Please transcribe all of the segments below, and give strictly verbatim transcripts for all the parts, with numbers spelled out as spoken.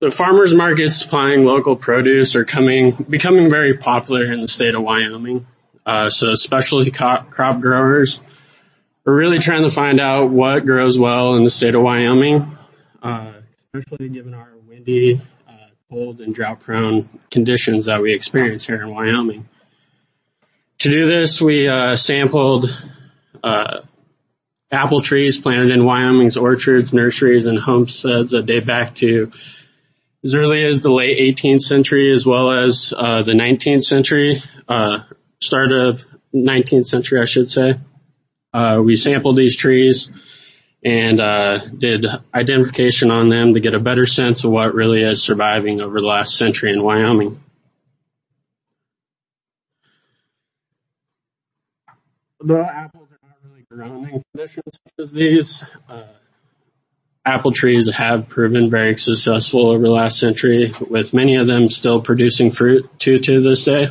The farmers markets supplying local produce are coming, becoming very popular in the state of Wyoming. Uh, so specialty crop, crop growers are really trying to find out what grows well in the state of Wyoming, uh, especially given our windy, uh, cold and drought prone conditions that we experience here in Wyoming. To do this, we, uh, sampled, uh, apple trees planted in Wyoming's orchards, nurseries, and homesteads that date back to as early as the late eighteenth century as well as uh, the nineteenth century, uh, start of nineteenth century, I should say. Uh, we sampled these trees and uh, did identification on them to get a better sense of what really is surviving over the last century in Wyoming. Though apples are not really grown in conditions such as these, uh, apple trees have proven very successful over the last century, with many of them still producing fruit to to this day.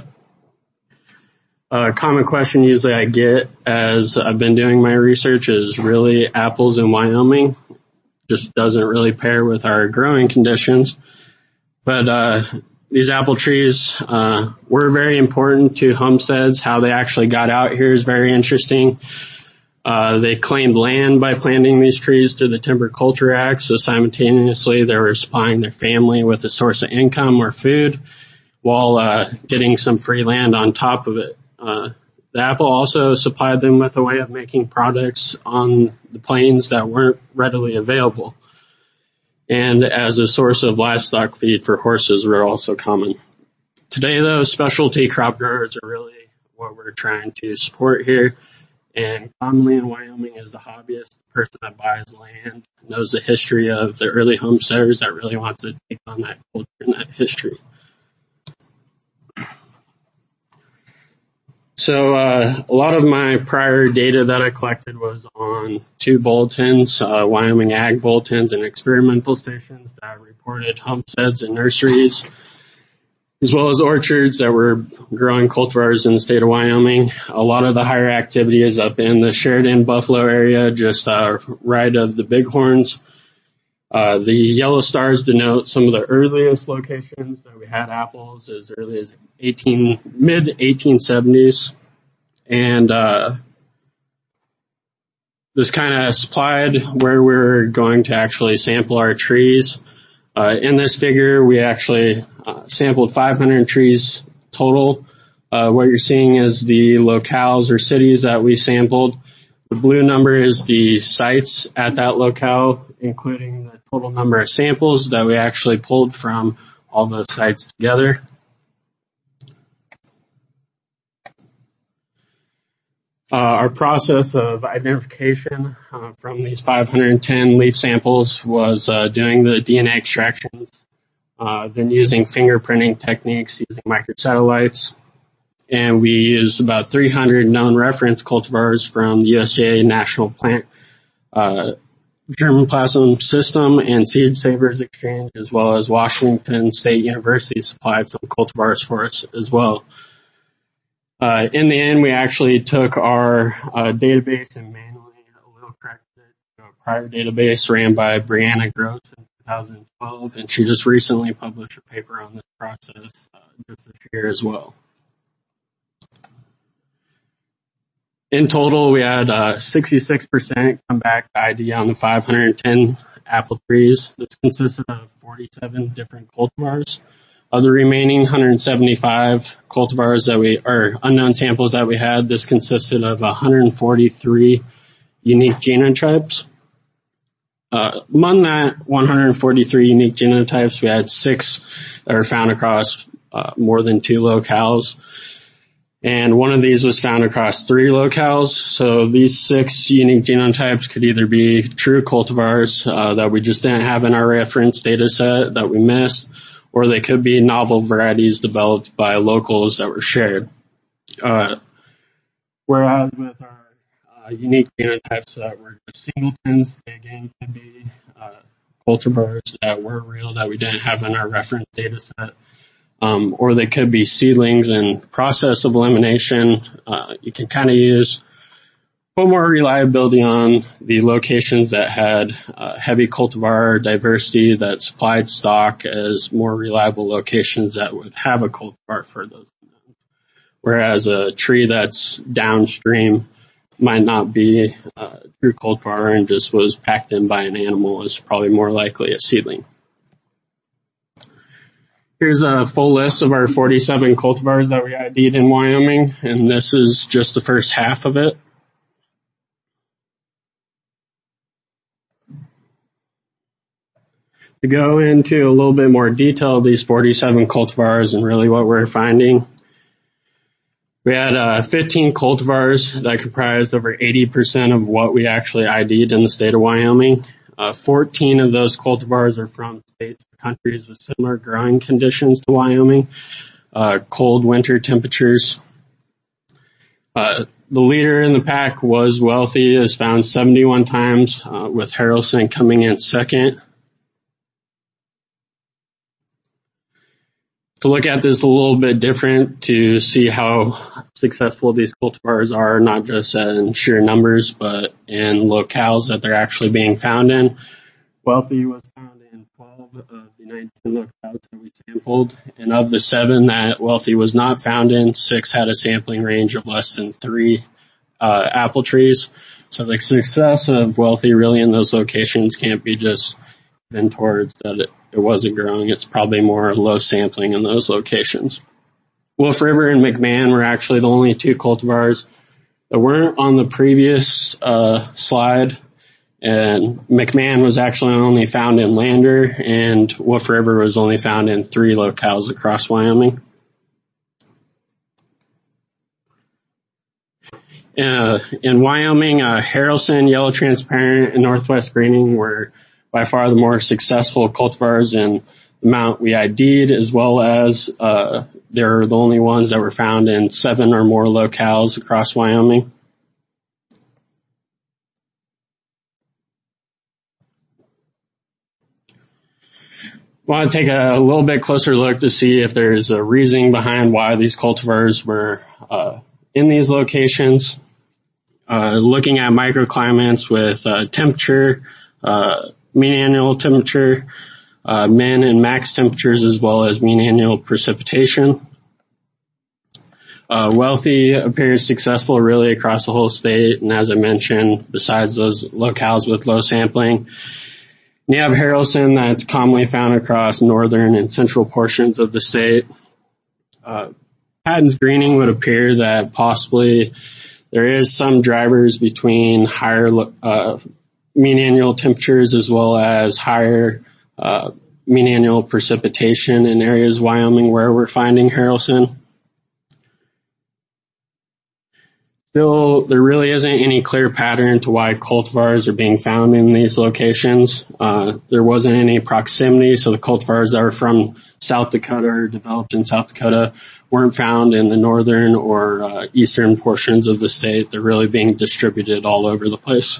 A common question usually I get as I've been doing my research is really apples in Wyoming just doesn't really pair with our growing conditions. But uh these apple trees uh were very important to homesteads. How they actually got out here is very interesting. Uh, they claimed land by planting these trees through the Timber Culture Act, so simultaneously they were supplying their family with a source of income or food while uh, getting some free land on top of it. Uh, the apple also supplied them with a way of making products on the plains that weren't readily available. And as a source of livestock feed for horses were also common. Today, though, specialty crop growers are really what we're trying to support here. And commonly in Wyoming as the hobbyist, the person that buys land, knows the history of the early homesteaders that really wants to take on that culture and that history. So uh, a lot of my prior data that I collected was on two bulletins, uh, Wyoming Ag bulletins and experimental stations that reported homesteads and nurseries, as well as orchards that were growing cultivars in the state of Wyoming. A lot of the higher activity is up in the Sheridan Buffalo area, just uh, right of the Bighorns. Uh, the yellow stars denote some of the earliest locations that we had apples as early as eighteen, mid eighteen seventies. And, uh, this kind of supplied where we're going to actually sample our trees. Uh, in this figure, we actually uh, sampled five hundred trees total. Uh, what you're seeing is the locales or cities that we sampled. The blue number is the sites at that locale, including the total number of samples that we actually pulled from all those sites together. Uh, our process of identification uh, from these five hundred ten leaf samples was uh, doing the D N A extractions, uh, then using fingerprinting techniques using microsatellites. And we used about three hundred known reference cultivars from the U S D A National Plant uh, Germplasm System and Seed Savers Exchange, as well as Washington State University supplied some cultivars for us as well. Uh, in the end, we actually took our uh, database and manually a little corrected it to a prior database ran by Brianna Gross in two thousand twelve, and she just recently published a paper on this process uh, just this year as well. In total, we had uh, sixty-six percent come back to I D on the five hundred ten apple trees. This consisted of forty-seven different cultivars. Of the remaining one hundred seventy-five cultivars that we, or unknown samples that we had, this consisted of one hundred forty-three unique genotypes. Uh, among that one hundred forty-three unique genotypes, we had six that were found across uh, more than two locales. And one of these was found across three locales. So these six unique genotypes could either be true cultivars uh, that we just didn't have in our reference data set that we missed, or they could be novel varieties developed by locals that were shared. Uh, whereas with our uh, unique genotypes that were just singletons, they again could be uh, cultivars that were real that we didn't have in our reference data set. Um, or they could be seedlings. And process of elimination, uh, you can kind of use put more reliability on the locations that had uh, heavy cultivar diversity that supplied stock as more reliable locations that would have a cultivar for those. Whereas a tree that's downstream might not be uh, true cultivar and just was packed in by an animal is probably more likely a seedling. Here's a full list of our forty-seven cultivars that we I D'd in Wyoming, and this is just the first half of it. To go into a little bit more detail of these forty-seven cultivars and really what we're finding, we had uh, fifteen cultivars that comprised over eighty percent of what we actually I D'd in the state of Wyoming. Uh, fourteen of those cultivars are from states or countries with similar growing conditions to Wyoming, uh, cold winter temperatures. Uh, the leader in the pack was Wealthy, is found seventy-one times, uh, with Haralson coming in second. To look at this a little bit different to see how successful these cultivars are, not just in sheer numbers, but in locales that they're actually being found in. Wealthy was found in twelve of the nineteen locales that we sampled, and of the seven that Wealthy was not found in, six had a sampling range of less than three uh, apple trees. So the success of Wealthy really in those locations can't be just been towards that it, it wasn't growing. It's probably more low sampling in those locations. Wolf River and McMahon were actually the only two cultivars that weren't on the previous uh, slide, and McMahon was actually only found in Lander, and Wolf River was only found in three locales across Wyoming. Uh, in Wyoming, uh, Haralson, Yellow Transparent, and Northwest Greening were by far the more successful cultivars in the amount we I D'd, as well as uh, they're the only ones that were found in seven or more locales across Wyoming. I want to take a little bit closer look to see if there's a reasoning behind why these cultivars were uh, in these locations. Uh, looking at microclimates with uh, temperature, uh, mean annual temperature, uh, min and max temperatures, as well as mean annual precipitation. Uh, Wealthy appears successful really across the whole state, and as I mentioned, besides those locales with low sampling, you have Haralson that's commonly found across northern and central portions of the state. Uh, Patton's Greening would appear that possibly there is some drivers between higher uh, mean annual temperatures as well as higher uh, mean annual precipitation in areas of Wyoming where we're finding Haralson. Still, there really isn't any clear pattern to why cultivars are being found in these locations. Uh, there wasn't any proximity, so the cultivars that were from South Dakota or developed in South Dakota weren't found in the northern or uh, eastern portions of the state. They're really being distributed all over the place.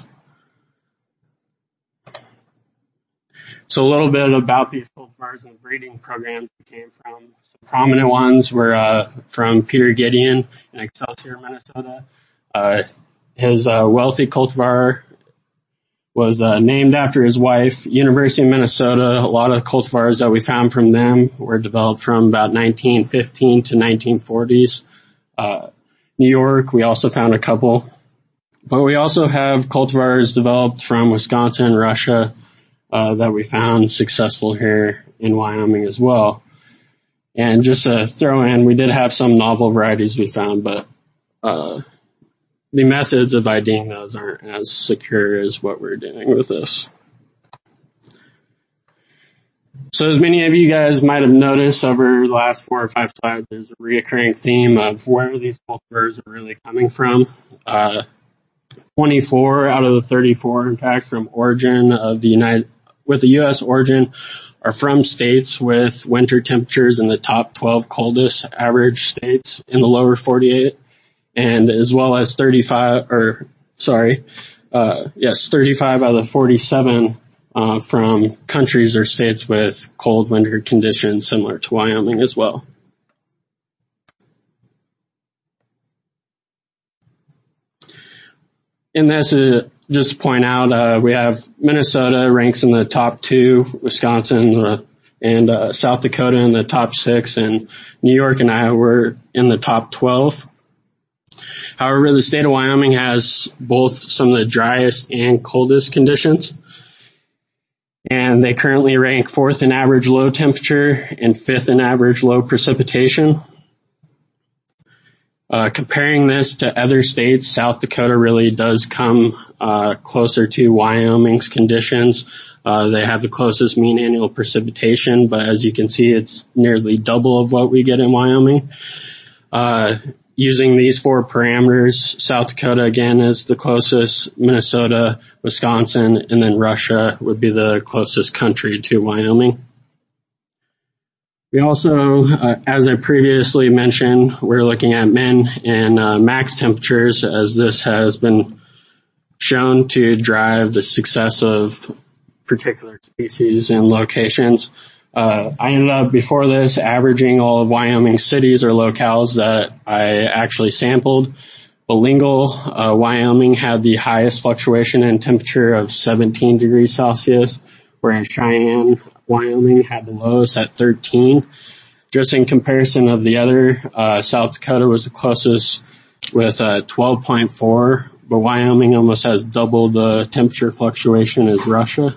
So a little bit about these cultivars and the breeding programs we came from. Some prominent ones were uh, from Peter Gideon in Excelsior, Minnesota. Uh, his uh, Wealthy cultivar was uh, named after his wife. University of Minnesota, a lot of cultivars that we found from them were developed from about nineteen fifteen to nineteen forties. Uh, New York, we also found a couple. But we also have cultivars developed from Wisconsin and Russia uh, that we found successful here in Wyoming as well. And just to throw in, we did have some novel varieties we found, but uh the methods of IDing those aren't as secure as what we're doing with this. So as many of you guys might have noticed over the last four or five slides, there's a reoccurring theme of where these cultivars are really coming from. Uh, twenty-four out of the thirty-four, in fact, from origin of the United, with the U S origin, are from states with winter temperatures in the top twelve coldest average states in the lower forty-eight. And as well as thirty-five, or sorry, uh, yes, thirty-five out of the forty-seven uh, from countries or states with cold winter conditions similar to Wyoming as well. in this, uh, just to point out, uh, we have Minnesota ranks in the top two, Wisconsin uh, and uh, South Dakota in the top six, and New York and Iowa were in the top twelve. However, the state of Wyoming has both some of the driest and coldest conditions, and they currently rank fourth in average low temperature and fifth in average low precipitation. Uh, comparing this to other states, South Dakota really does come uh, closer to Wyoming's conditions. Uh, they have the closest mean annual precipitation, but as you can see, it's nearly double of what we get in Wyoming. Uh, using these four parameters, South Dakota again is the closest, Minnesota, Wisconsin, and then Russia would be the closest country to Wyoming. We also, uh, as I previously mentioned, we're looking at min and uh, max temperatures, as this has been shown to drive the success of particular species and locations. Uh, I ended up before this averaging all of Wyoming cities or locales that I actually sampled. Bilingual, uh, Wyoming had the highest fluctuation in temperature of seventeen degrees Celsius, whereas Cheyenne, Wyoming had the lowest at thirteen. Just in comparison of the other, uh, South Dakota was the closest with uh, twelve point four, but Wyoming almost has double the temperature fluctuation as Russia.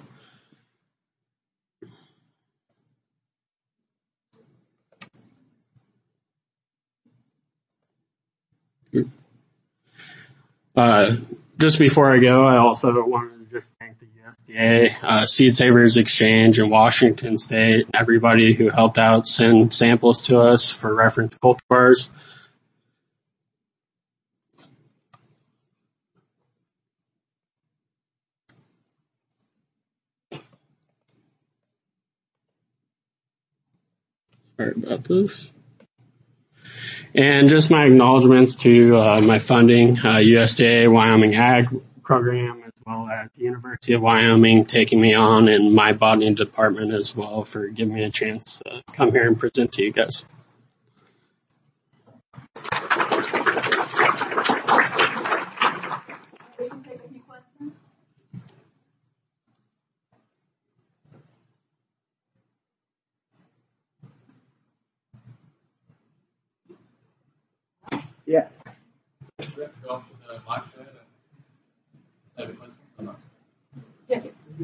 Uh, just before I go, I also wanted to just thank the U S D A, uh, Seed Savers Exchange in Washington State, everybody who helped out send samples to us for reference cultivars. Sorry about this. And just my acknowledgments to uh, my funding, uh, U S D A Wyoming Ag Program, as well as the University of Wyoming taking me on, and my botany department as well for giving me a chance to come here and present to you guys. We can take a few questions. Yeah. Yes.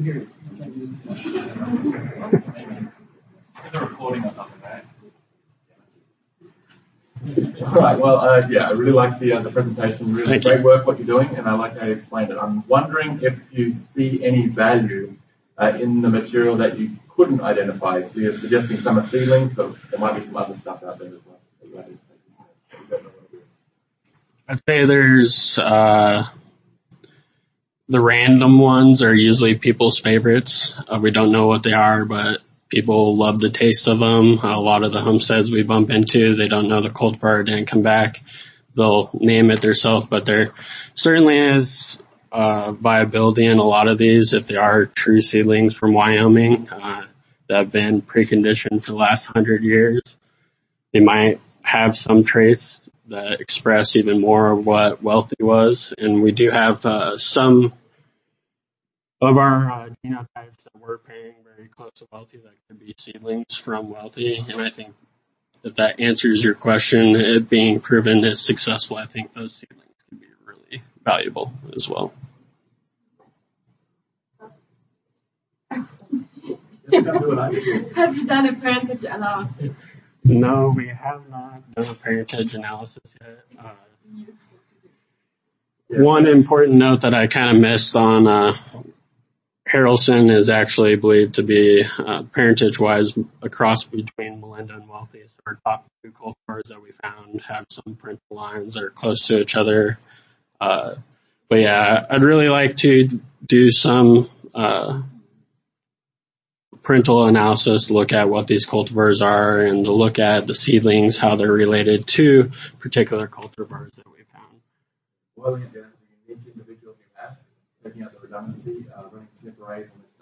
Recording or something, right? All right. Well, uh, yeah, I really like the uh, the presentation. Really Thank great you. work what you're doing, and I like how you explained it. I'm wondering if you see any value uh, in the material that you couldn't identify. So you're suggesting some are seedlings, but there might be some other stuff out there as well. I'd say there's uh, the random ones are usually people's favorites. Uh, we don't know what they are, but people love the taste of them. A lot of the homesteads we bump into, they don't know the cultivar didn't come back. They'll name it themselves, but there certainly is uh, viability in a lot of these if they are true seedlings from Wyoming uh, that have been preconditioned for the last hundred years. They might have some traits that express even more of what Wealthy was, and we do have uh, some of our uh, genotypes that we're paying very close to Wealthy that could be seedlings from Wealthy, and I think that that answers your question. It being proven is successful, I think those seedlings can be really valuable as well. Have you done a parentage analysis? No, we have not done a parentage analysis yet. Uh, one important note that I kind of missed on uh, Harrelson is actually believed to be uh, parentage-wise a cross between Melinda and Wealthy. So our top two cultivars that we found have some parental lines that are close to each other. Uh, but yeah, I'd really like to do some uh, parental analysis, look at what these cultivars are, and to look at the seedlings, how they're related to particular cultivars that we found. Well, yeah, the unique individuals you have, taking out the redundancy, uh, running snip arrays on the